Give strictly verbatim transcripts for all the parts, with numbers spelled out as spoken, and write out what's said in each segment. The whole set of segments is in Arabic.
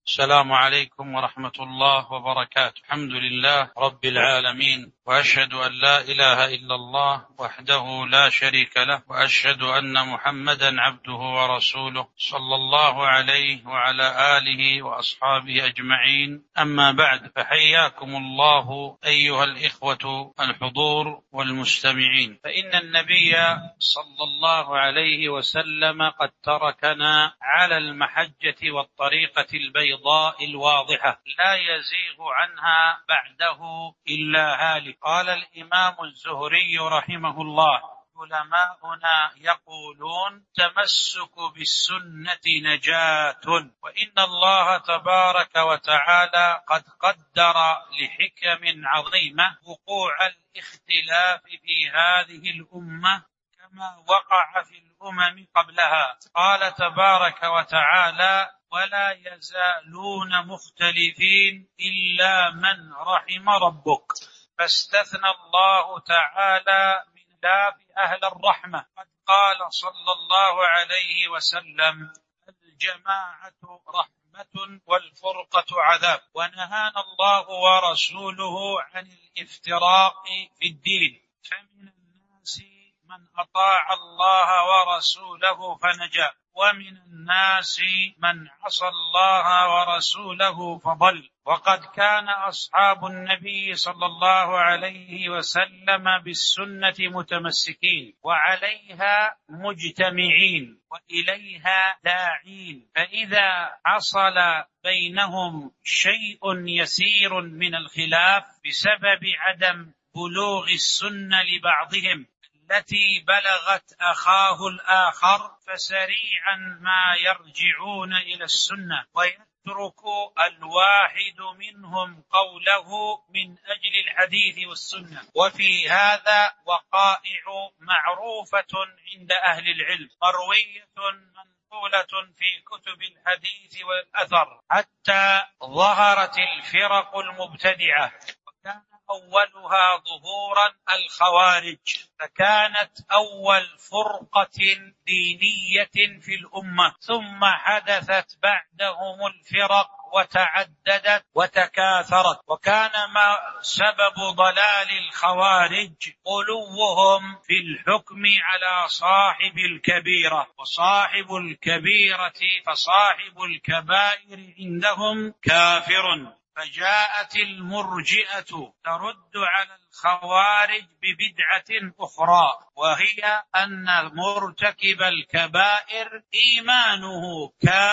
السلام عليكم ورحمة الله وبركاته. الحمد لله رب العالمين، وأشهد أن لا إله إلا الله وحده لا شريك له، وأشهد أن محمدا عبده ورسوله صلى الله عليه وعلى آله وأصحابه أجمعين. أما بعد، فحياكم الله أيها الإخوة الحضور والمستمعين. فإن النبي صلى الله عليه وسلم قد تركنا على المحجة والطريقة البيضاء الواضحة لا يزيغ عنها بعده إلا هالك. قال الإمام الزهري رحمه الله: علماؤنا يقولون تمسك بالسنة نجاة، وإن الله تبارك وتعالى قد قدر لحكم عظيمة وقوع الاختلاف في هذه الأمة كما وقع في الأمم قبلها. قال تبارك وتعالى: ولا يزالون مختلفين إلا من رحم ربك. فاستثنى الله تعالى من باب أهل الرحمة. قد قال صلى الله عليه وسلم: الجماعة رحمة والفرقة عذاب. ونهانا الله ورسوله عن الافتراق في الدين. فمن الناس من أطاع الله ورسوله فنجا، ومن الناس من عصى الله ورسوله فضل. وقد كان أصحاب النبي صلى الله عليه وسلم بالسنة متمسكين، وعليها مجتمعين، وإليها داعين. فإذا حصل بينهم شيء يسير من الخلاف بسبب عدم بلوغ السنة لبعضهم التي بلغت أخاه الآخر، فسريعا ما يرجعون إلى السنة ويترك الواحد منهم قوله من أجل الحديث والسنة. وفي هذا وقائع معروفة عند أهل العلم، مروية منقولة في كتب الحديث والأثر، حتى ظهرت الفرق المبتدعة، وكان أولها ظهورا الخوارج، فكانت أول فرقة دينية في الأمة. ثم حدثت بعدهم الفرق وتعددت وتكاثرت. وكان ما سبب ضلال الخوارج غلوهم في الحكم على صاحب الكبيرة، وصاحب الكبيرة فصاحب الكبائر عندهم كافر. فجاءت المرجئة ترد على الخوارج ببدعة أخرى، وهي أن مرتكب الكبائر إيمانه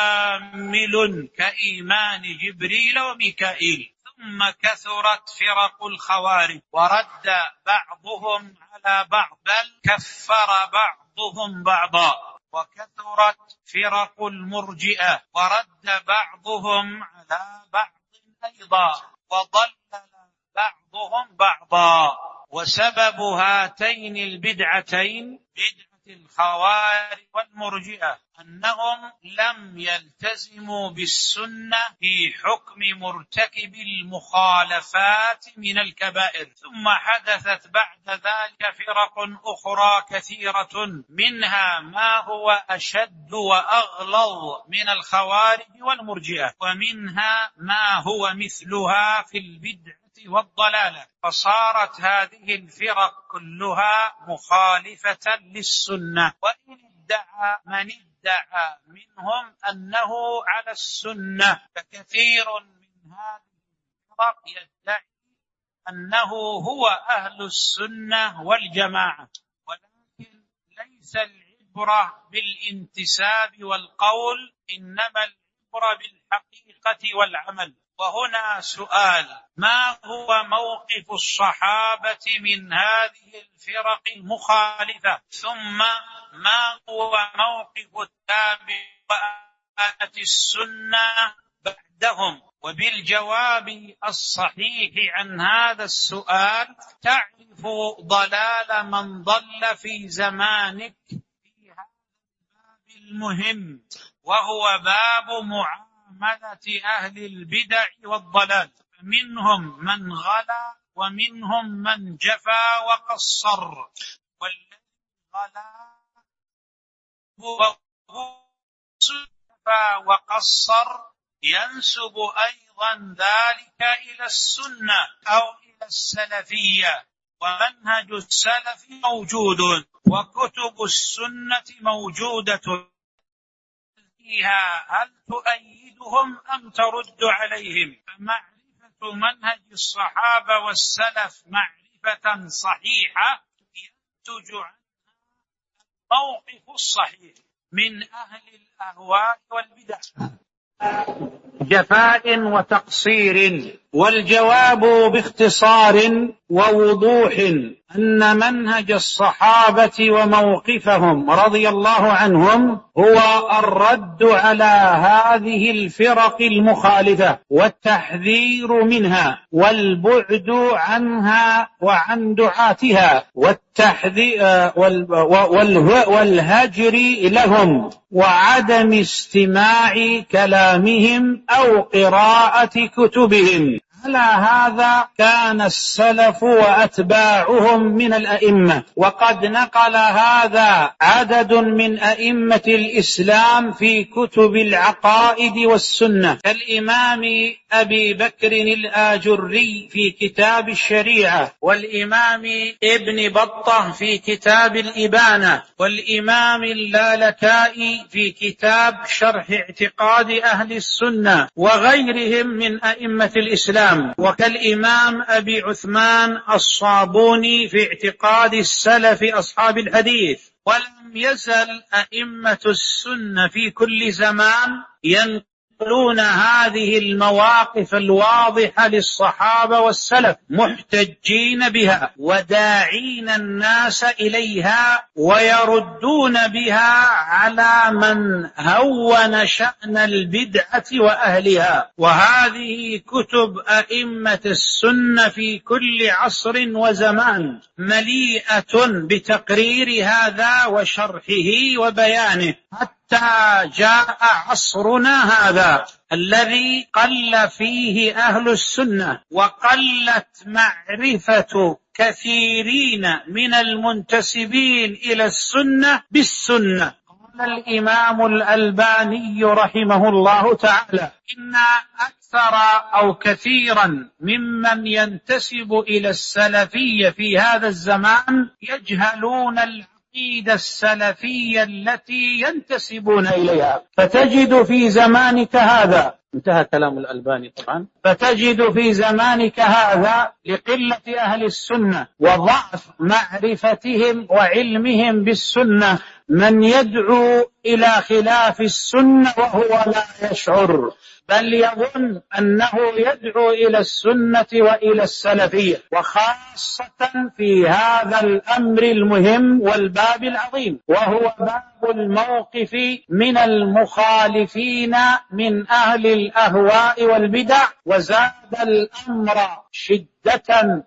كامل كإيمان جبريل وميكائيل. ثم كثرت فرق الخوارج، ورد بعضهم على بعض، بل كفر بعضهم بعضا. وكثرت فرق المرجئة، ورد بعضهم على بعض أيضا، وضلل بعضهم بعضا. وسبب هاتين البدعتين، بدعة الخوارج والمرجئة، أنهم لم يلتزموا بالسنة في حكم مرتكب المخالفات من الكبائر. ثم حدثت بعد ذلك فرق أخرى كثيرة، منها ما هو أشد وأغلظ من الخوارج والمرجئة، ومنها ما هو مثلها في البدعة والضلالة. فصارت هذه الفرق كلها مخالفة للسنة. وإن ادعى من ادعى منهم أنه على السنة، فكثير من هذه الفرق يدعي أنه هو أهل السنة والجماعة، ولكن ليس العبرة بالانتساب والقول، إنما العبرة بالحقيقة والعمل. وهنا سؤال: ما هو موقف الصحابة من هذه الفرق المخالفة؟ ثم ما هو موقف التابعين السنة بعدهم؟ وبالجواب الصحيح عن هذا السؤال تعرف ضلال من ضل في زمانك في هذا الباب المهم، وهو باب معاملة أهل البدع والضلال. فمنهم من غلا، ومنهم من جفا وقصر. والذي غلا هو جفا وقصر ينسب أيضا ذلك إلى السنة أو إلى السلفية، ومنهج السلف موجود وكتب السنة موجودة فيها، هل تؤيدهم أم ترد عليهم؟ معرفة منهج الصحابة والسلف معرفة صحيحة ينتج عنها الموقف الصحيح من أهل الأهواء والبدع. جفاء وتقصير. والجواب باختصار ووضوح أن منهج الصحابة وموقفهم رضي الله عنهم هو الرد على هذه الفرق المخالفة والتحذير منها والبعد عنها وعن دعاتها والتحذير والهجر لهم وعدم استماع كلامهم أو قراءة كتبهم. على هذا كان السلف وأتباعهم من الأئمة، وقد نقل هذا عدد من أئمة الإسلام في كتب العقائد والسنة، كالإمام أبي بكر الآجري في كتاب الشريعة، والإمام ابن بطة في كتاب الإبانة، والإمام اللالكائي في كتاب شرح اعتقاد أهل السنة، وغيرهم من أئمة الإسلام، وكالإمام أبي عثمان الصابوني في اعتقاد السلف أصحاب الحديث. ولم يزل أئمة السنة في كل زمان ينقلون هذه المواقف الواضحة للصحابة والسلف محتجين بها وداعين الناس إليها ويردون بها على من هون شأن البدعة وأهلها. وهذه كتب أئمة السنة في كل عصر وزمان مليئة بتقرير هذا وشرحه وبيانه، حتى جاء عصرنا هذا الذي قل فيه أهل السنة وقلت معرفة كثيرين من المنتسبين إلى السنة بالسنة. قال الإمام الألباني رحمه الله تعالى: إن أكثر أو كثيرا ممن ينتسب إلى السلفية في هذا الزمان يجهلون العقيدة السلفية التي ينتسبون إليها، فتجد في زمانك هذا، انتهى كلام الألباني طبعا، فتجد في زمانك هذا لقلة أهل السنة وضعف معرفتهم وعلمهم بالسنة من يدعو إلى خلاف السنة وهو لا يشعر، بل يظن أنه يدعو إلى السنة وإلى السلفية، وخاصة في هذا الأمر المهم والباب العظيم، وهو باب الموقف من المخالفين من أهل الأهواء والبدع. وزاد الأمر شدة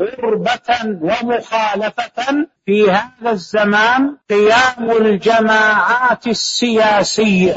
وغربة ومخالفة في هذا الزمان قيام الجماعات السياسية،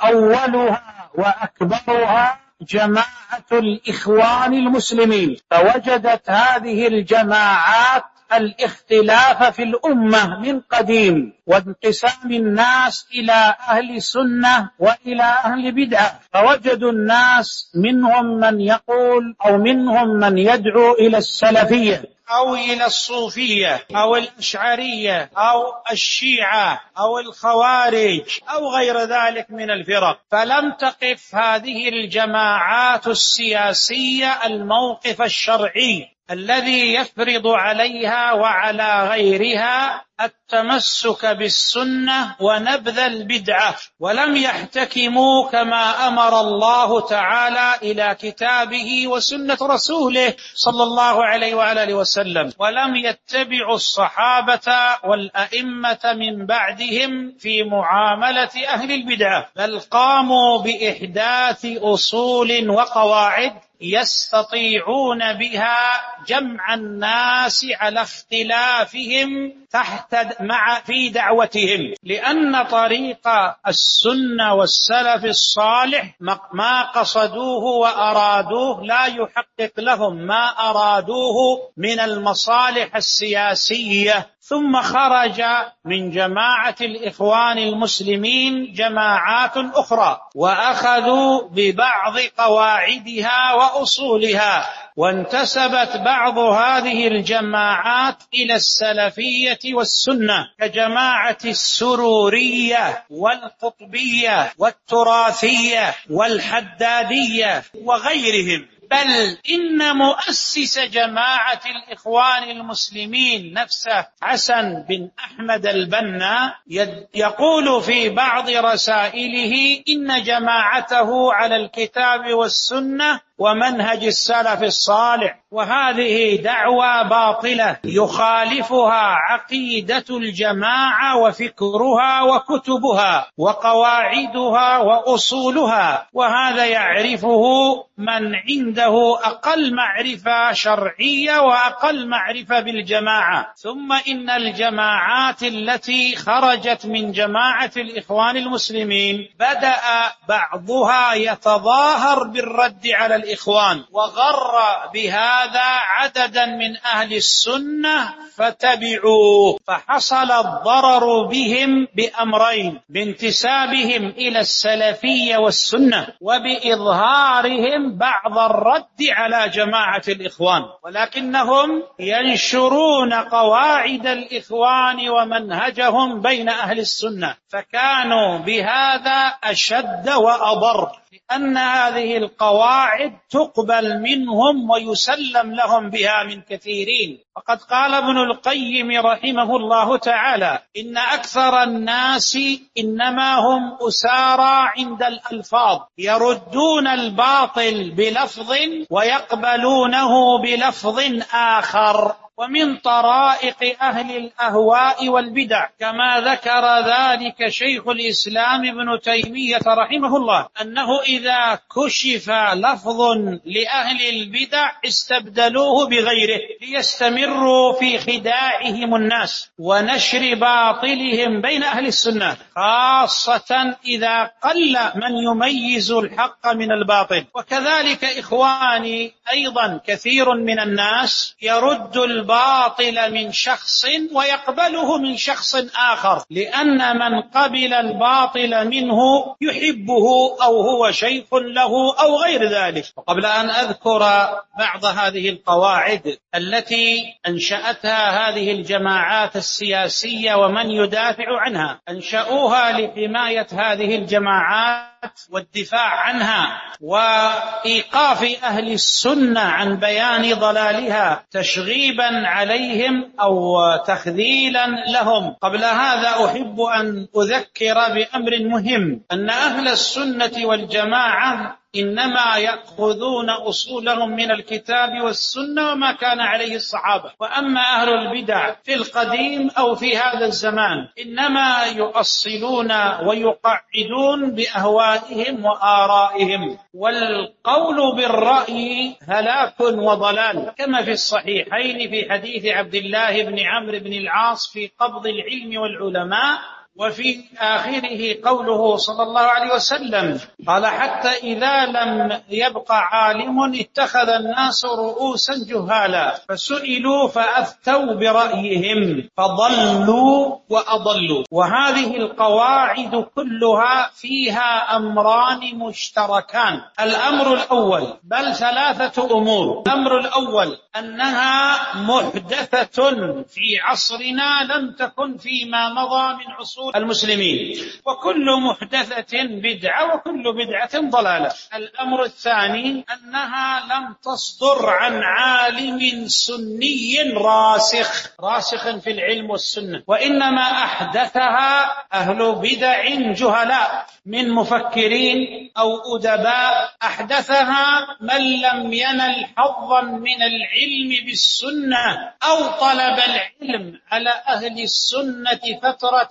وأولها وأكبرها جماعة الإخوان المسلمين، فوجدت هذه الجماعات الاختلاف في الأمة من قديم، وانقسام الناس إلى أهل سنة وإلى أهل بدعة، فوجدوا الناس منهم من يقول أو منهم من يدعو إلى السلفية أو إلى الصوفية أو الأشعرية أو الشيعة أو الخوارج أو غير ذلك من الفرق. فلم تقف هذه الجماعات السياسية الموقف الشرعي الذي يفرض عليها وعلى غيرها التمسك بالسنة ونبذ البدعة، ولم يحتكموا كما أمر الله تعالى إلى كتابه وسنة رسوله صلى الله عليه وآله وسلم، ولم يتبعوا الصحابة والأئمة من بعدهم في معاملة أهل البدعة، بل قاموا بإحداث أصول وقواعد يستطيعون بها جمع الناس على اختلافهم تحت مع في دعوتهم، لأن طريق السنة والسلف الصالح ما قصدوه وأرادوه لا يحقق لهم ما أرادوه من المصالح السياسية. ثم خرج من جماعة الإخوان المسلمين جماعات أخرى وأخذوا ببعض قواعدها وأصولها، وانتسبت بعض هذه الجماعات إلى السلفية والسنة كجماعة السرورية والقطبية والتراثية والحدادية وغيرهم. بل إن مؤسس جماعة الإخوان المسلمين نفسه حسن بن أحمد البنا يقول في بعض رسائله إن جماعته على الكتاب والسنة ومنهج السلف الصالح، وهذه دعوى باطلة يخالفها عقيدة الجماعة وفكرها وكتبها وقواعدها وأصولها، وهذا يعرفه من عنده أقل معرفة شرعية وأقل معرفة بالجماعة. ثم إن الجماعات التي خرجت من جماعة الإخوان المسلمين بدأ بعضها يتظاهر بالرد على الإخوان، وغر بهذا عددا من أهل السنة فتبعوه، فحصل الضرر بهم بأمرين: بانتسابهم إلى السلفية والسنة، وبإظهارهم بعض الرد على جماعة الإخوان، ولكنهم ينشرون قواعد الإخوان ومنهجهم بين أهل السنة، فكانوا بهذا أشد وأضر، لأن هذه القواعد تقبل منهم ويسلم لهم بها من كثيرين. وقد قال ابن القيم رحمه الله تعالى: إن أكثر الناس إنما هم أسارى عند الألفاظ، يردون الباطل بلفظ ويقبلونه بلفظ آخر. ومن طرائق أهل الأهواء والبدع كما ذكر ذلك شيخ الإسلام ابن تيمية رحمه الله أنه إذا كشف لفظ لأهل البدع استبدلوه بغيره ليستمروا في خداعهم الناس ونشر باطلهم بين أهل السنة، خاصة إذا قل من يميز الحق من الباطل. وكذلك إخواني أيضا كثير من الناس يرد الباطل من شخص ويقبله من شخص آخر، لأن من قبل الباطل منه يحبه أو هو شيخ له أو غير ذلك. وقبل أن أذكر بعض هذه القواعد التي أنشأتها هذه الجماعات السياسية ومن يدافع عنها، أنشأوها لحماية هذه الجماعات والدفاع عنها وإيقاف أهل السنة عن بيان ضلالها تشغيبا عليهم أو تخذيلا لهم. قبل هذا أحب أن أذكر بأمر مهم: أن أهل السنة والجماعة إنما يأخذون أصولهم من الكتاب والسنة وما كان عليه الصحابة، وأما أهل البدع في القديم أو في هذا الزمان إنما يؤصلون ويقعدون بأهوائهم وآرائهم، والقول بالرأي هلاك وضلال، كما في الصحيحين في حديث عبد الله بن عمرو بن العاص في قبض العلم والعلماء، وفي آخره قوله صلى الله عليه وسلم قال: حتى إذا لم يبق عالم اتخذ الناس رؤوسا جهالا فسئلوا فأفتوا برأيهم فضلوا وأضلوا. وهذه القواعد كلها فيها أمران مشتركان: الأمر الأول، بل ثلاثة أمور. الأمر الأول أنها محدثة في عصرنا لم تكن فيما مضى من عصور المسلمين، وكل محدثة بدعة وكل بدعة ضلالة. الأمر الثاني أنها لم تصدر عن عالم سني راسخ راسخ في العلم والسنة، وإنما أحدثها أهل بدع جهلاء من مفكرين أو أدباء، أحدثها من لم ينل حظا من العلم بالسنة أو طلب العلم على أهل السنة فترة ثم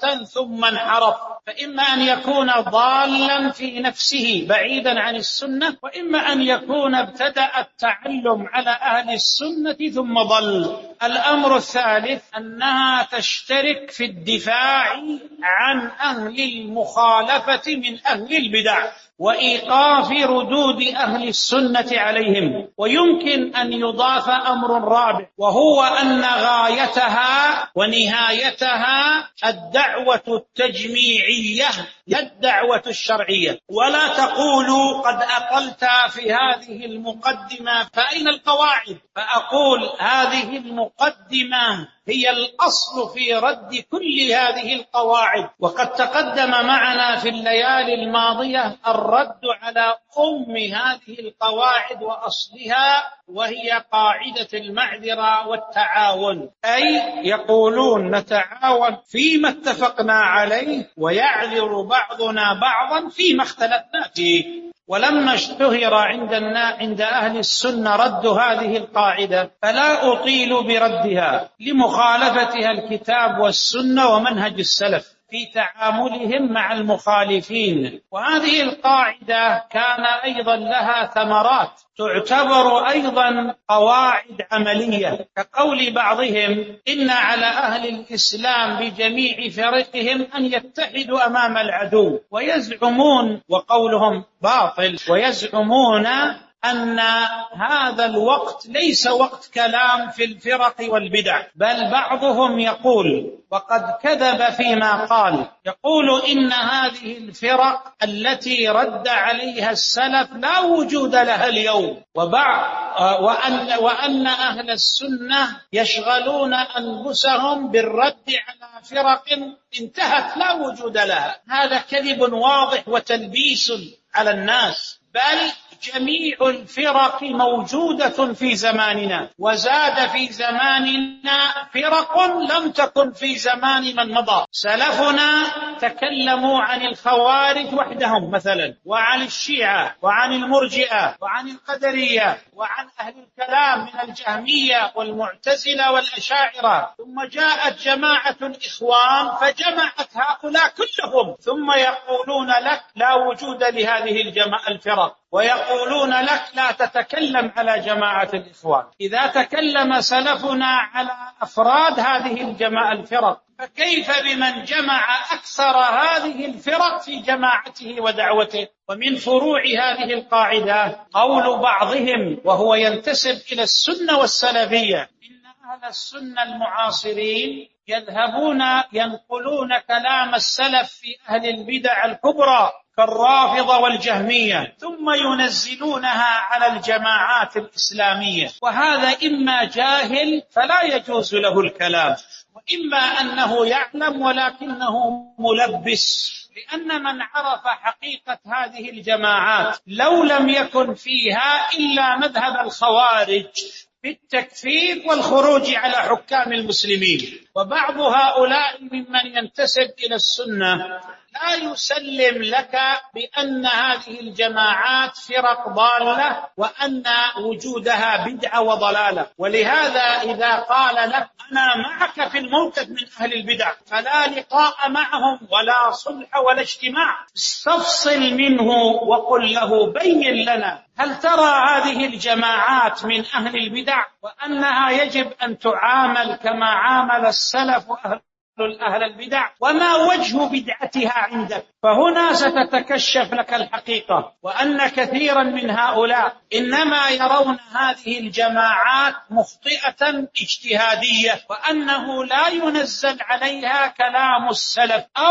ثم انحرف، فإما أن يكون ضالا في نفسه بعيدا عن السنة، وإما أن يكون ابتدأ التعلم على أهل السنة ثم ضل. الأمر الثالث أنها تشترك في الدفاع عن أهل المخالفة من أهل البدع وإيقاف ردود أهل السنة عليهم. ويمكن أن يضاف أمر رابع، وهو أن غايتها ونهايتها الدعوة التجميعية لا الدعوة الشرعية. ولا تقولوا قد أقلت في هذه المقدمة فأين القواعد؟ فأقول هذه المقدمة هي الأصل في رد كل هذه القواعد. وقد تقدم معنا في الليالي الماضية الرد على أم هذه القواعد وأصلها، وهي قاعدة المعذرة والتعاون، أي يقولون نتعاون فيما اتفقنا عليه ويعذر بعضنا بعضا فيما اختلفنا فيه. ولما اشتهر عندنا عند أهل السنة رد هذه القاعدة فلا أطيل بردها لمخالفتها الكتاب والسنة ومنهج السلف في تعاملهم مع المخالفين. وهذه القاعدة كان أيضا لها ثمرات تعتبر أيضا قواعد عملية، كقول بعضهم إن على أهل الإسلام بجميع فرقهم أن يتحدوا أمام العدو، ويزعمون وقولهم باطل ويزعمون أن هذا الوقت ليس وقت كلام في الفرق والبدع، بل بعضهم يقول وقد كذب فيما قال، يقول إن هذه الفرق التي رد عليها السلف لا وجود لها اليوم، وأن, وأن أهل السنة يشغلون أنفسهم بالرد على فرق انتهت لا وجود لها. هذا كذب واضح وتلبيس على الناس، بل جميع الفرق موجودة في زماننا، وزاد في زماننا فرق لم تكن في زمان من مضى. سلفنا تكلموا عن الخوارج وحدهم مثلا، وعن الشيعة، وعن المرجئة، وعن القدرية، وعن أهل الكلام من الجهمية والمعتزلة والأشاعرة. ثم جاءت جماعة الإخوان فجمعت هؤلاء كلهم، ثم يقولون لك لا وجود لهذه الجماعة الفرق، ويقولون لك لا تتكلم على جماعة الإخوان. إذا تكلم سلفنا على أفراد هذه الجماعة الفرق، فكيف بمن جمع أكثر هذه الفرق في جماعته ودعوته؟ ومن فروع هذه القاعدة قول بعضهم وهو ينتسب إلى السنة والسلفية، إن أهل السنة المعاصرين يذهبون ينقلون كلام السلف في أهل البدع الكبرى كالرافضة والجهمية، ثم ينزلونها على الجماعات الإسلامية. وهذا إما جاهل فلا يجوز له الكلام، وإما أنه يعلم ولكنه ملبس، لأن من عرف حقيقة هذه الجماعات لو لم يكن فيها إلا مذهب الخوارج في التكفير والخروج على حكام المسلمين. وبعض هؤلاء ممن ينتسب إلى السنة لا يسلم لك بأن هذه الجماعات فرق ضالة وأن وجودها بدعة وضلالة. ولهذا إذا قال لك أنا معك في الموقف من أهل البدع فلا لقاء معهم ولا صلح ولا اجتماع، استفصل منه وقل له بين لنا هل ترى هذه الجماعات من أهل البدع وأنها يجب أن تعامل كما عامل السلف وأهل أهل البدع، وما وجه بدعتها عندك؟ فهنا ستتكشف لك الحقيقة، وأن كثيرا من هؤلاء إنما يرون هذه الجماعات مخطئة اجتهادية، وأنه لا ينزل عليها كلام السلف، أو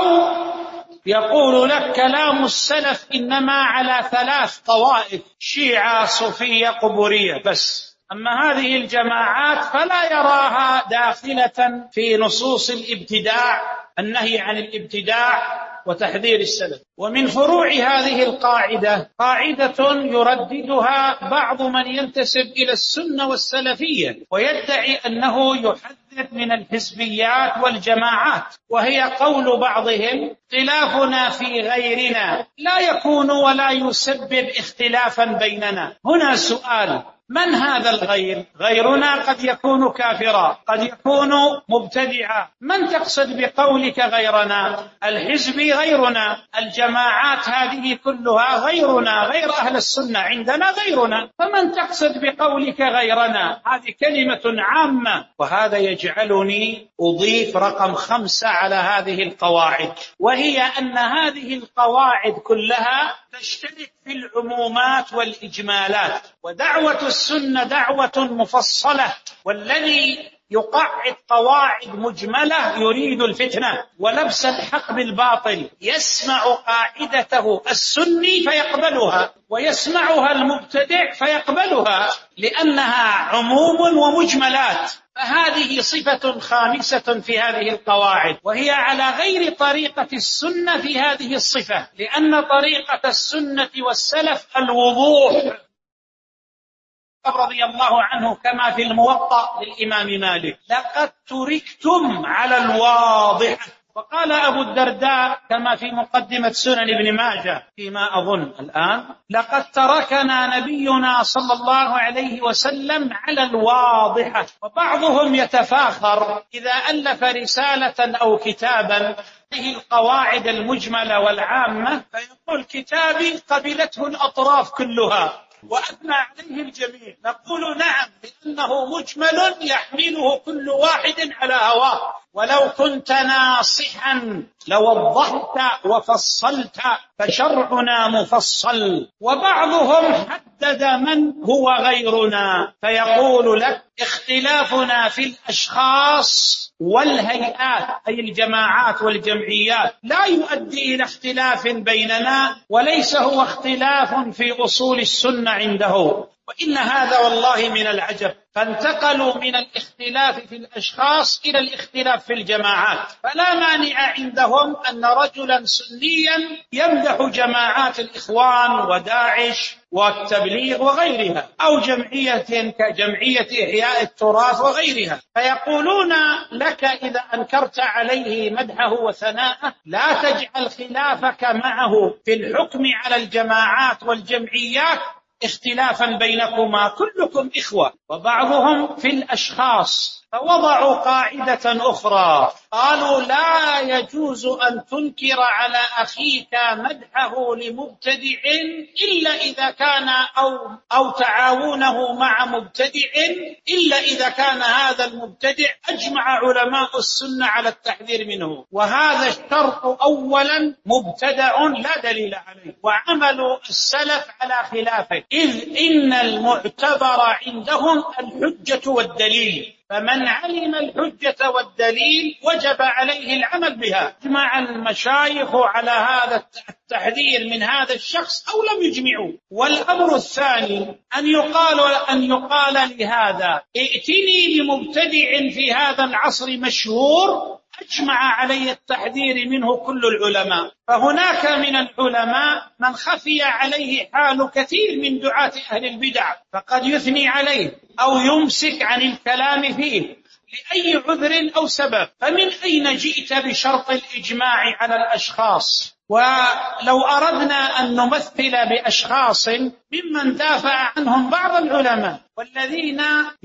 يقول لك كلام السلف إنما على ثلاث طوائف: شيعة، صوفية، قبورية بس. أما هذه الجماعات فلا يراها داخلة في نصوص الابتداع، النهي عن الابتداع وتحذير السلف. ومن فروع هذه القاعدة قاعدة يرددها بعض من ينتسب إلى السنة والسلفية ويدعي أنه يحذر من الحزبيات والجماعات، وهي قول بعضهم: اختلافنا في غيرنا لا يكون ولا يسبب اختلافا بيننا. هنا سؤال: من هذا الغير؟ غيرنا قد يكون كافرا، قد يكون مبتدعا. من تقصد بقولك غيرنا؟ الحزبي غيرنا، الجماعات هذه كلها غيرنا، غير أهل السنة عندنا غيرنا. فمن تقصد بقولك غيرنا؟ هذه كلمة عامة. وهذا يجعلني أضيف رقم خمسة على هذه القواعد، وهي أن هذه القواعد كلها تشترك في العمومات والإجمالات، ودعوة السنة دعوة مفصلة، والذي يقعد قواعد مجملة يريد الفتنة ولبس الحق بالباطل. يسمع قاعدته السني فيقبلها، ويسمعها المبتدع فيقبلها، لأنها عموم ومجملات. فهذه صفة خامسة في هذه القواعد، وهي على غير طريقة السنة في هذه الصفة، لأن طريقة السنة والسلف الوضوح رضي الله عنه كما في الموطأ للإمام مالك: لقد تركتم على الواضح. وقال أبو الدرداء كما في مقدمة سنن ابن ماجه فيما أظن الآن: لقد تركنا نبينا صلى الله عليه وسلم على الواضحة. وبعضهم يتفاخر إذا ألف رسالة أو كتابا هذه القواعد المجملة والعامة فيقول: كتابي قبلته الأطراف كلها وأثنى عليه الجميع. نقول: نعم، لأنه مجمل يحمله كل واحد على هواه، ولو كنت ناصحا لوضحت وفصلت، فشرعنا مفصل. وبعضهم حدد من هو غيرنا فيقول لك: اختلافنا في الأشخاص والهيئات، أي الجماعات والجمعيات، لا يؤدي إلى اختلاف بيننا، وليس هو اختلاف في أصول السنة عنده. وإن هذا والله من العجب، فانتقلوا من الاختلاف في الأشخاص إلى الاختلاف في الجماعات. فلا مانع عندهم أن رجلا سنيا يمدح جماعات الإخوان وداعش والتبليغ وغيرها، أو جمعية كجمعية إحياء التراث وغيرها، فيقولون لك إذا أنكرت عليه مدحه وثناءه: لا تجعل خلافك معه في الحكم على الجماعات والجمعيات اختلافا بينكما، كلكم إخوة. وبعضهم في الأشخاص، فوضعوا قاعدة أخرى، قالوا: لا يجوز أن تنكر على أخيك مدحه لمبتدع إلا إذا كان أو, أو تعاونه مع مبتدع إلا إذا كان هذا المبتدع أجمع علماء السنة على التحذير منه. وهذا الشرط أولا مبتدع لا دليل عليه، وعمل السلف على خلافه، إذ إن المعتبر عندهم الحجة والدليل، فمن علم الحجة والدليل وجب عليه العمل بها. اجمع المشايخ على هذا التحذير من هذا الشخص أو لم يجمعوا. والأمر الثاني أن يقال أن يقال لهذا: ائتني بمبتدع في هذا العصر مشهور أجمع عليه التحذير منه كل العلماء. فهناك من العلماء من خفي عليه حال كثير من دعاة أهل البدع، فقد يثني عليه أو يمسك عن الكلام فيه لأي عذر أو سبب. فمن أين جئت بشرط الإجماع على الأشخاص؟ ولو أردنا أن نمثل بأشخاص ممن دافع عنهم بعض العلماء والذين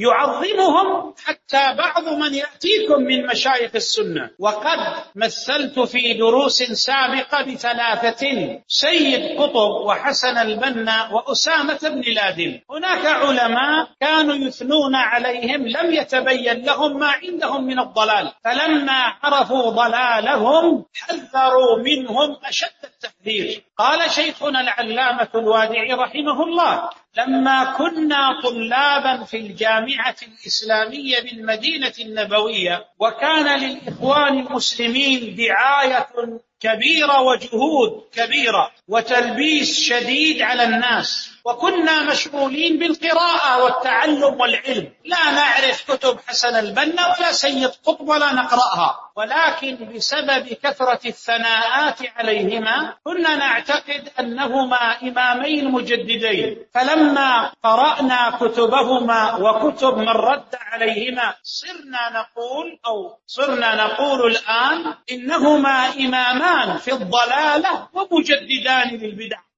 يعظمهم حتى بعض من يأتيكم من مشايخ السنة، وقد مثلت في دروس سابقة بثلاثة: سيد قطب وحسن البنا وأسامة بن لادن. هناك علماء كانوا يثنون عليهم، لم يتبين لهم ما عندهم من الضلال، فلما عرفوا ضلالهم حذروا منهم أشد التحذير. قال شيخنا العلامة الوادعي رحمه الله: لما كنا طلابا في الجامعة الإسلامية بالمدينة النبوية، وكان للإخوان المسلمين دعاية كبيرة وجهود كبيرة وتلبيس شديد على الناس، وكنا مشغولين بالقراءة والتعلم والعلم، لا نعرف كتب حسن البنا ولا سيد قطب ولا نقرأها، ولكن بسبب كثرة الثناءات عليهما كنا نعتقد أنهما إمامين مجددين. فلما قرأنا كتبهما وكتب من رد عليهما صرنا نقول أو صرنا نقول الآن إنهما إمامان في الضلالة ومجددان للبدع.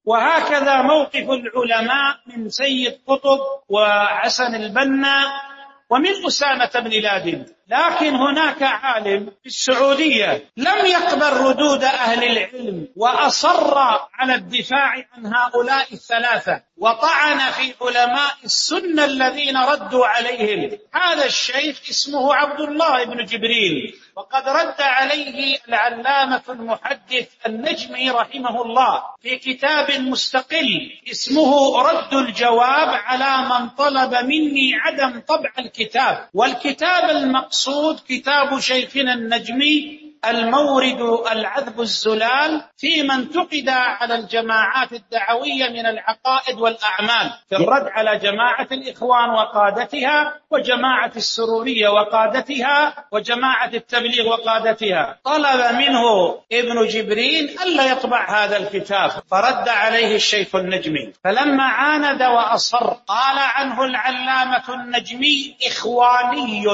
وهكذا موقف العلماء من سيد قطب وحسن البنا ومن أسامة بن لادن. لكن هناك عالم في السعودية لم يقبل ردود أهل العلم وأصر على الدفاع عن هؤلاء الثلاثة، وطعن في علماء السنة الذين ردوا عليهم. هذا الشيخ اسمه عبد الله بن جبريل، وقد رد عليه العلامة المحدث النجمي رحمه الله في كتاب مستقل اسمه رد الجواب على من طلب مني عدم طبع الكتاب. والكتاب المقصود كتاب شيخنا النجمي المورد العذب الزلال في من انتقد على الجماعات الدعوية من العقائد والأعمال، في الرد على جماعة الإخوان وقادتها، وجماعة السرورية وقادتها، وجماعة التبليغ وقادتها. طلب منه ابن جبرين ألا يطبع هذا الكتاب، فرد عليه الشيخ النجمي. فلما عاند وأصر قال عنه العلامة النجمي إخواني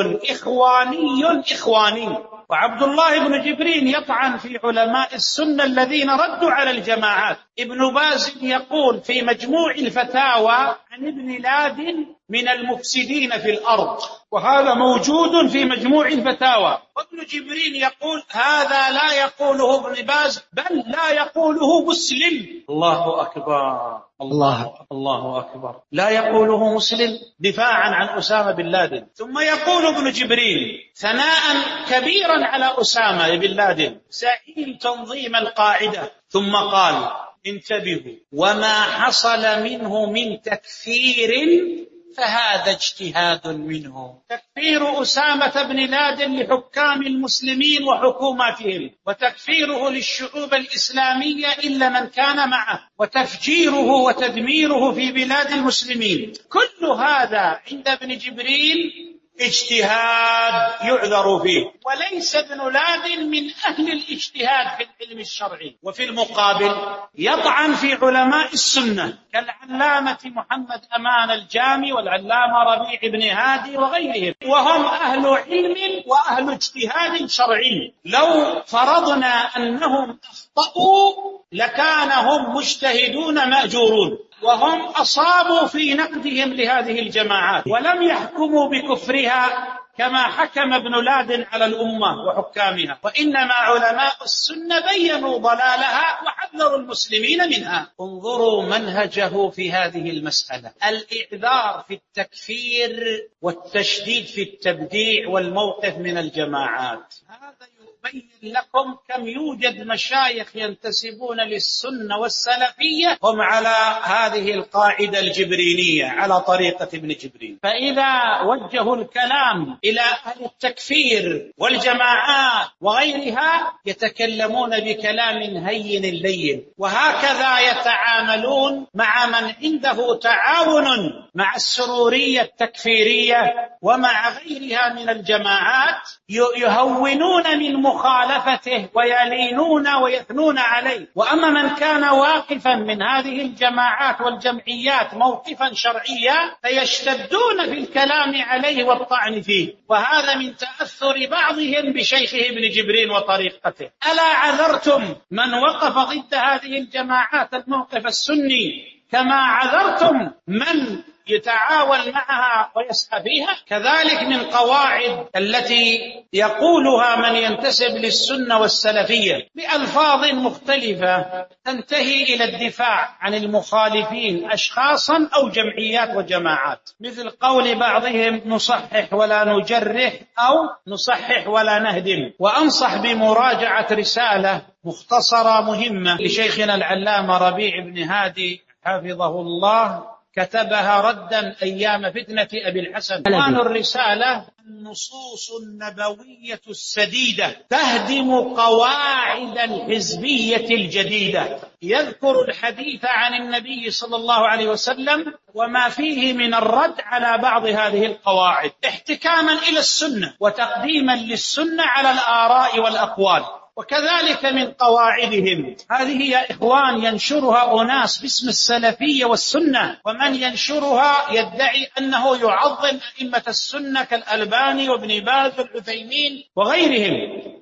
إخواني إخواني. وعبد الله بن جبرين يطعن في علماء السنة الذين ردوا على الجماعات. ابن باز يقول في مجموع الفتاوى عن ابن لادن من المفسدين في الأرض، وهذا موجود في مجموع الفتاوى. وابن جبرين يقول هذا لا يقوله ابن باز بل لا يقوله مسلم. الله أكبر، الله الله أكبر، لا يقوله مسلم دفاعا عن أسامة بن لادن. ثم يقول ابن جبرين ثناء كبيرا على أسامة بن لادن زعيم تنظيم القاعدة، ثم قال انتبهوا وما حصل منه من تكفير فهذا اجتهاد منه. تكفير أسامة بن لادن لحكام المسلمين وحكوماتهم، وتكفيره للشعوب الإسلامية إلا من كان معه، وتفجيره وتدميره في بلاد المسلمين، كل هذا عند ابن جبريل اجتهاد يعذر فيه، وليس ابن لادن من أهل الاجتهاد في العلم الشرعي. وفي المقابل يطعن في علماء السنة كالعلامة محمد أمان الجامي والعلامة ربيع بن هادي وغيرهم، وهم أهل علم وأهل اجتهاد شرعي. لو فرضنا أنهم أخطأوا لكان هم مجتهدون مأجورون، وهم أصابوا في نقدهم لهذه الجماعات ولم يحكموا بكفرها كما حكم ابن لادن على الأمة وحكامها، وإنما علماء السنة بيّنوا ضلالها وحذروا المسلمين منها. انظروا منهجه في هذه المسألة: الإعذار في التكفير والتشديد في التبديع والموقف من الجماعات. هذا يبين لكم كم يوجد مشايخ ينتسبون للسنة والسلفية هم على هذه القاعدة الجبرينية على طريقة ابن جبرين. فإذا وجهوا الكلام إلى أهل التكفير والجماعات وغيرها يتكلمون بكلام هين لين، وهكذا يتعاملون مع من عنده تعاون مع السرورية التكفيرية ومع غيرها من الجماعات، يهونون من مخالفته ويلينون ويثنون عليه. وأما من كان واقفا من هذه الجماعات والجمعيات موقفا شرعيا فيشتدون في الكلام عليه والطعن فيه، وهذا من تأثر بعضهم بشيخه ابن جبرين وطريقته. ألا عذرتم من وقف ضد هذه الجماعات الموقف السني كما عذرتم من يتعاون معها ويسعى فيها؟ كذلك من قواعد التي يقولها من ينتسب للسنة والسلفية بألفاظ مختلفة تنتهي إلى الدفاع عن المخالفين أشخاصا أو جمعيات وجماعات، مثل قول بعضهم نصحح ولا نجرح أو نصحح ولا نهدم. وأنصح بمراجعة رسالة مختصرة مهمة لشيخنا العلامة ربيع بن هادي حفظه الله، كتبها ردا أيام فتنة أبي الحسن. عنوان الرسالة: النصوص النبوية السديدة تهدم قواعد الحزبية الجديدة. يذكر الحديث عن النبي صلى الله عليه وسلم وما فيه من الرد على بعض هذه القواعد احتكاما إلى السنة وتقديما للسنة على الآراء والأقوال. وكذلك من قواعدهم هذه يا إخوان ينشرها أناس باسم السلفية والسنة، ومن ينشرها يدعي أنه يعظم أئمة السنة كالألباني وابن باز والعثيمين وغيرهم.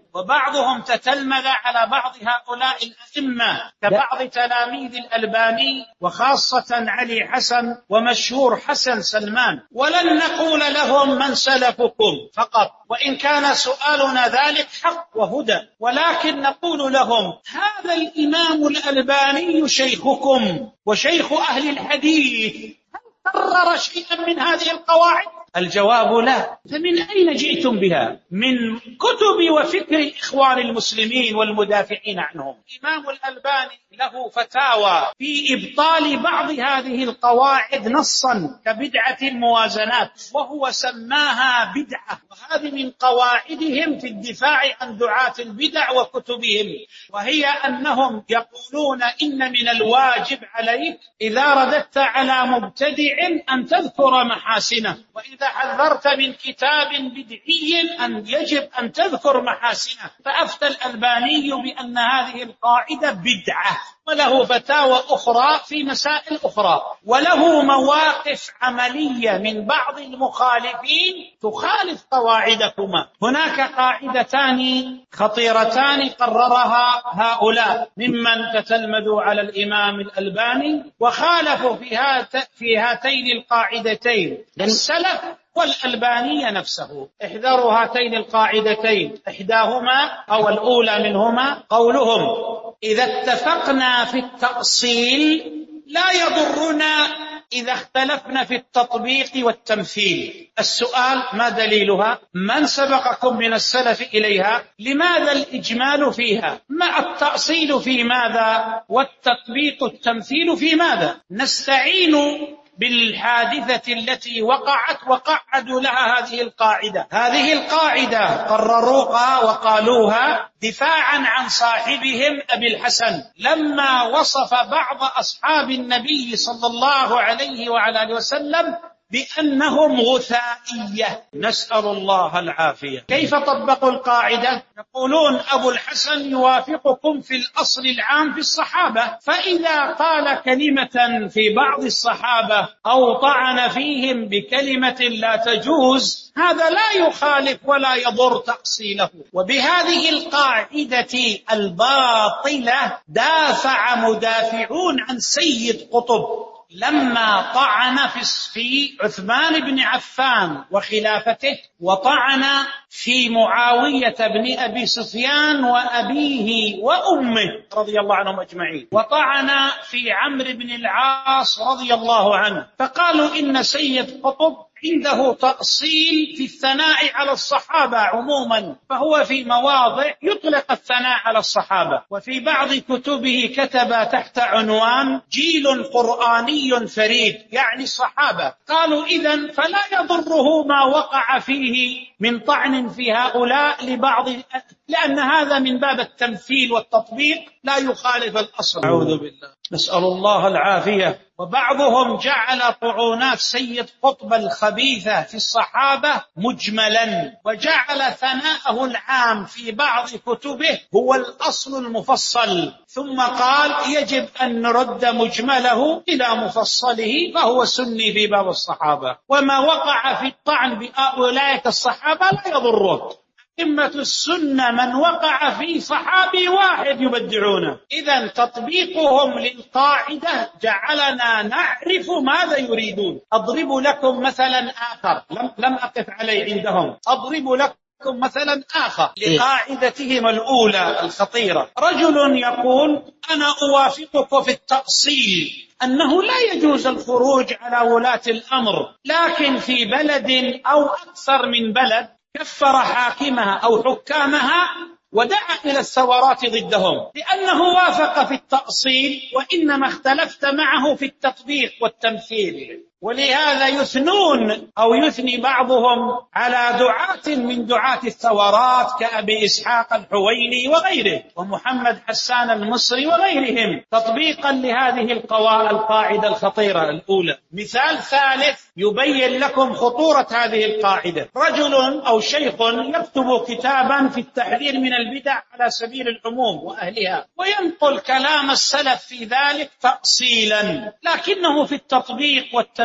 وبعضهم تتلمذ على بعض هؤلاء الأئمة كبعض تلاميذ الألباني وخاصة علي حسن ومشهور حسن سلمان، ولن نقول لهم من سلفكم فقط، وإن كان سؤالنا ذلك حق وهدى، ولكن نقول لهم هذا الإمام الألباني شيخكم وشيخ أهل الحديث، هل قرر شيئا من هذه القواعد؟ الجواب لا. فمن أين جئتم بها؟ من كتب وفكر الإخوان المسلمين والمدافعين عنهم. الإمام الألباني له فتاوى في إبطال بعض هذه القواعد نصا كبدعة الموازنات، وهو سماها بدعة، وهذه من قواعدهم في الدفاع عن دعاة البدع وكتبهم، وهي أنهم يقولون إن من الواجب عليك إذا رددت على مبتدع أن تذكر محاسنه، وإذا حذرت من كتاب بدعي أن يجب أن تذكر محاسنه. فأفتى الألباني بأن هذه القاعدة بدعة، وله فتاوى أخرى في مسائل أخرى، وله مواقف عملية من بعض المخالفين تخالف قواعدكما. هناك قاعدتان خطيرتان قررها هؤلاء ممن تتلمذوا على الإمام الألباني وخالفوا في هاتين القاعدتين السلف والألباني نفسه. احذروا هاتين القاعدتين، إحداهما أو الأولى منهما قولهم إذا اتفقنا في التأصيل لا يضرنا إذا اختلفنا في التطبيق والتمثيل. السؤال ما دليلها؟ من سبقكم من السلف إليها؟ لماذا الإجمال فيها؟ مع التأصيل في ماذا؟ والتطبيق التمثيل في ماذا؟ نستعين بالحادثة التي وقعت وقعدوا لها هذه القاعدة. هذه القاعدة قرروها وقالوها دفاعا عن صاحبهم أبي الحسن لما وصف بعض أصحاب النبي صلى الله عليه وعلى آله وسلم بأنهم غثائية، نسأل الله العافية. كيف طبقوا القاعدة؟ يقولون أبو الحسن يوافقكم في الأصل العام في الصحابة، فإذا قال كلمة في بعض الصحابة أو طعن فيهم بكلمة لا تجوز هذا لا يخالف ولا يضر تأصيله. وبهذه القاعدة الباطلة دافع مدافعون عن سيد قطب لما طعن في عثمان بن عفان وخلافته، وطعن في معاوية بن أبي سفيان وأبيه وأمه رضي الله عنهم أجمعين، وطعن في عمرو بن العاص رضي الله عنه، فقالوا إن سيد قطب عنده تأصيل في الثناء على الصحابة عموما، فهو في مواضع يطلق الثناء على الصحابة، وفي بعض كتبه كتب تحت عنوان جيل قرآني فريد يعني الصحابة. قالوا إذن فلا يضره ما وقع فيه من طعن في هؤلاء لبعض، لأن هذا من باب التمثيل والتطبيق لا يخالف الأصل. أعوذ بالله، نسأل الله العافية. وبعضهم جعل طعونات سيد قطب الخبيثة في الصحابة مجملا، وجعل ثناءه العام في بعض كتبه هو الأصل المفصل، ثم قال يجب أن نرد مجمله إلى مفصله فهو سني في باب الصحابة، وما وقع في الطعن بأولئك الصحابة لا يضره. أئمة السنة من وقع في صحابي واحد يبدعونه. إذن تطبيقهم للقاعدة جعلنا نعرف ماذا يريدون. أضرب لكم مثلا آخر لم, لم أقف عليه عندهم، أضرب لكم مثلا آخر لقاعدتهم الأولى الخطيرة. رجل يقول أنا أوافقك في التأصيل أنه لا يجوز الخروج على ولاة الأمر، لكن في بلد أو أكثر من بلد كفر حاكمها أو حكامها ودعا إلى الثورات ضدهم لأنه وافق في التأصيل، وإنما اختلفت معه في التطبيق والتمثيل. ولهذا يثنون أو يثني بعضهم على دعاة من دعاة الثورات كأبي إسحاق الحويني وغيره ومحمد حسان المصري وغيرهم تطبيقا لهذه القاعدة الخطيرة الأولى. مثال ثالث يبين لكم خطورة هذه القاعدة. رجل أو شيخ يكتب كتابا في التحذير من البدع على سبيل العموم وأهلها، وينقل كلام السلف في ذلك تأصيلا، لكنه في التطبيق والتمثيل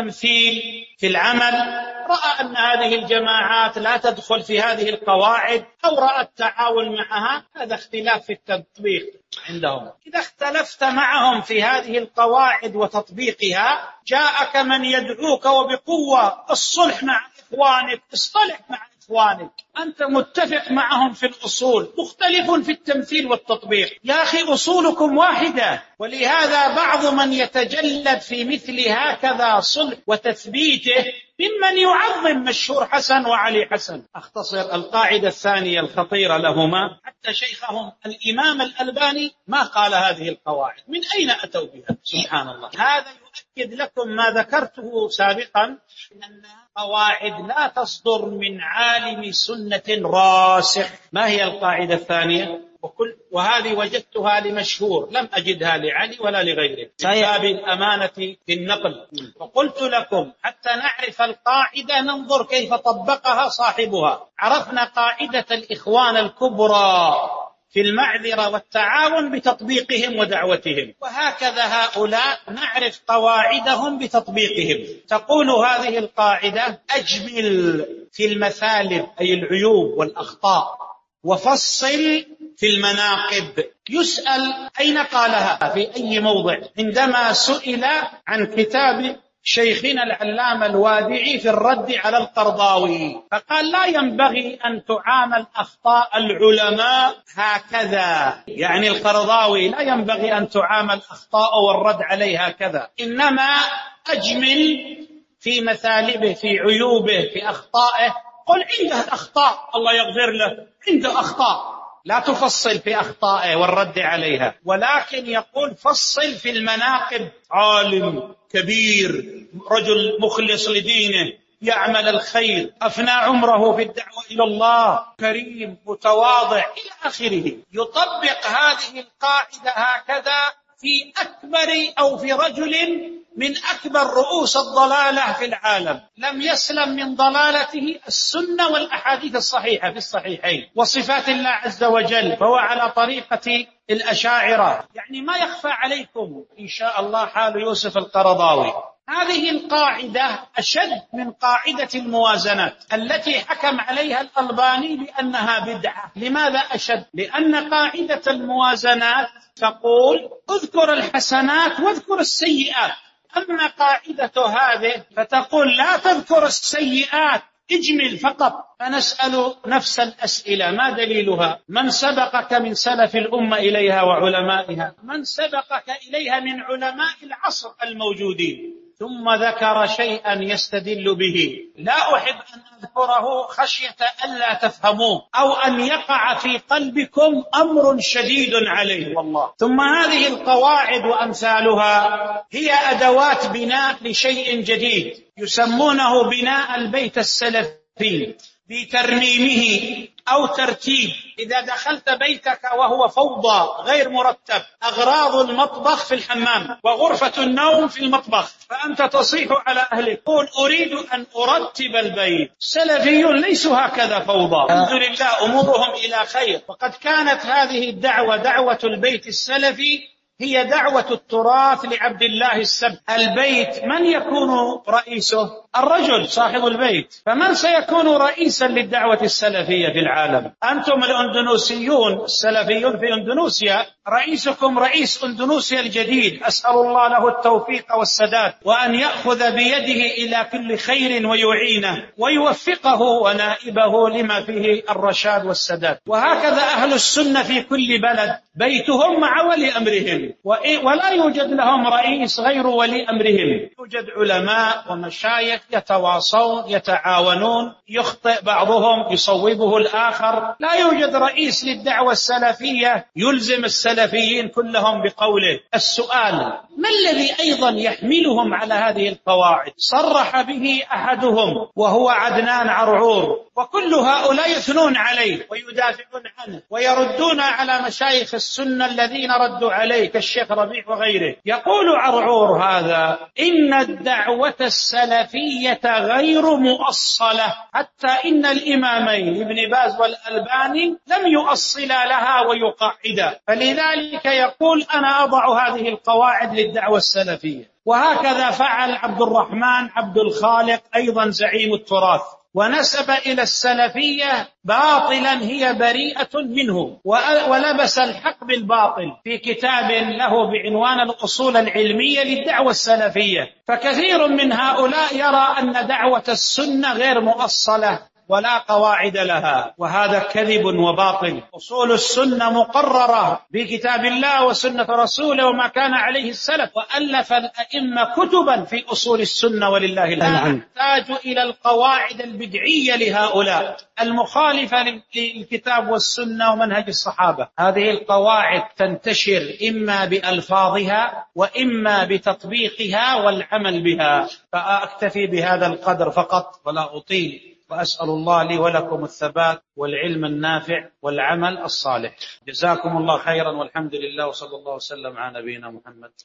التمثيل في العمل، رأى أن هذه الجماعات لا تدخل في هذه القواعد أو رأى التعاون معها، هذا اختلاف في التطبيق عندهم. إذا اختلفت معهم في هذه القواعد وتطبيقها، جاءك من يدعوك وبقوة الصلح مع إخوانك، اصطلح مع إخوانك، أنت متفق معهم في الأصول، مختلف في التمثيل والتطبيق. يا أخي أصولكم واحدة. ولهذا بعض من يتجلد في مثل هكذا صلح وتثبيته ممن يعظم مشهور حسن وعلي حسن. أختصر القاعدة الثانية الخطيرة لهما، حتى شيخهم الإمام الألباني ما قال هذه القواعد، من أين أتوا بها؟ سبحان الله. هذا يؤكد لكم ما ذكرته سابقا، أن قواعد لا تصدر من عالم سنة راسخ. ما هي القاعدة الثانية؟ وكل وهذه وجدتها لمشهور، لم أجدها لعلي ولا لغيره، في باب الأمانة في النقل. وقلت لكم حتى نعرف القاعدة ننظر كيف طبقها صاحبها. عرفنا قاعدة الإخوان الكبرى في المعذرة والتعاون بتطبيقهم ودعوتهم، وهكذا هؤلاء نعرف قواعدهم بتطبيقهم. تقول هذه القاعدة: أجمل في المثالب أي العيوب والأخطاء، وفصل في المناقب. يسأل أين قالها، في أي موضع؟ عندما سئل عن كتاب شيخنا العلامة الوادعي في الرد على القرضاوي، فقال: لا ينبغي أن تعامل أخطاء العلماء هكذا، يعني القرضاوي لا ينبغي أن تعامل أخطاء والرد عليها هكذا، إنما أجمل في مثالبه، في عيوبه، في أخطائه. قل عنده أخطاء الله يغفر له، عنده أخطاء، لا تفصل في أخطائه والرد عليها، ولكن يقول فصل في المناقب: عالم كبير، رجل مخلص لدينه، يعمل الخير، أفنى عمره في الدعوة إلى الله، كريم متواضع إلى آخره. يطبق هذه القاعدة هكذا في أكبر أو في رجل من أكبر رؤوس الضلالة في العالم، لم يسلم من ضلالته السنة والأحاديث الصحيحة في الصحيحين وصفات الله عز وجل، فهو على طريقة الأشاعرة. يعني ما يخفى عليكم إن شاء الله حال يوسف القرضاوي. هذه القاعدة أشد من قاعدة الموازنات التي حكم عليها الألباني بأنها بدعة. لماذا أشد؟ لأن قاعدة الموازنات تقول: اذكر الحسنات واذكر السيئات. أما قاعدة هذه فتقول: لا تذكر السيئات، اجمل فقط. فنسأل نفس الأسئلة: ما دليلها؟ من سبقك من سلف الأمة إليها وعلمائها؟ من سبقك إليها من علماء العصر الموجودين؟ ثم ذكر شيئا يستدل به، لا أحب أن أذكره خشية ألا تفهموه أو أن يقع في قلبكم أمر شديد عليه والله. ثم هذه القواعد وأمثالها هي أدوات بناء لشيء جديد يسمونه بناء البيت السلفي بترميمه أو ترتيب. إذا دخلت بيتك وهو فوضى غير مرتب، أغراض المطبخ في الحمام وغرفة النوم في المطبخ، فأنت تصيح على أهلك: قل أريد أن أرتب البيت. السلفيون ليسوا هكذا فوضى، الحمد لله أمورهم إلى خير. وقد كانت هذه الدعوة دعوة البيت السلفي هي دعوة التراث لعبد الله السبت. البيت من يكون رئيسه؟ الرجل صاحب البيت. فمن سيكون رئيسا للدعوة السلفية في العالم؟ أنتم الأندونوسيون السلفيون في أندونوسيا، رئيسكم رئيس أندونوسيا الجديد، أسأل الله له التوفيق والسداد، وأن يأخذ بيده إلى كل خير ويعينه ويوفقه ونائبه لما فيه الرشاد والسداد. وهكذا أهل السنة في كل بلد بيتهم مع ولي أمرهم، ولا يوجد لهم رئيس غير ولي أمرهم. يوجد علماء ومشايخ يتواصون يتعاونون، يخطئ بعضهم يصوبه الآخر. لا يوجد رئيس للدعوة السلفية يلزم السلفيين كلهم بقوله. السؤال: ما الذي أيضا يحملهم على هذه القواعد؟ صرح به أحدهم وهو عدنان عرعور، وكل هؤلاء يثنون عليه ويدافعون عنه ويردون على مشايخ السنة الذين ردوا عليه كالشيخ ربيع وغيره. يقول عرعور هذا: إن الدعوة السلفية السلفية غير مؤصلة، حتى إن الإمامين ابن باز والألباني لم يؤصلا لها ويقعدا، فلذلك يقول أنا أضع هذه القواعد للدعوة السلفية. وهكذا فعل عبد الرحمن عبد الخالق أيضا زعيم التراث، ونسب إلى السلفية باطلا هي بريئة منه، ولبس الحق بالباطل في كتاب له بعنوان الأصول العلمية للدعوة السلفية. فكثير من هؤلاء يرى أن دعوة السنة غير مؤصلة ولا قواعد لها، وهذا كذب وباطل. أصول السنة مقررة بكتاب الله وسنة رسوله وما كان عليه السلف، وألف الأئمة كتبا في أصول السنة ولله الحمد. نحتاج إلى القواعد البدعية لهؤلاء المخالفة للكتاب والسنة ومنهج الصحابة. هذه القواعد تنتشر إما بألفاظها وإما بتطبيقها والعمل بها. فأكتفي بهذا القدر فقط ولا أطيل، وأسأل الله لي ولكم الثبات والعلم النافع والعمل الصالح. جزاكم الله خيرا، والحمد لله، وصلى الله وسلم على نبينا محمد.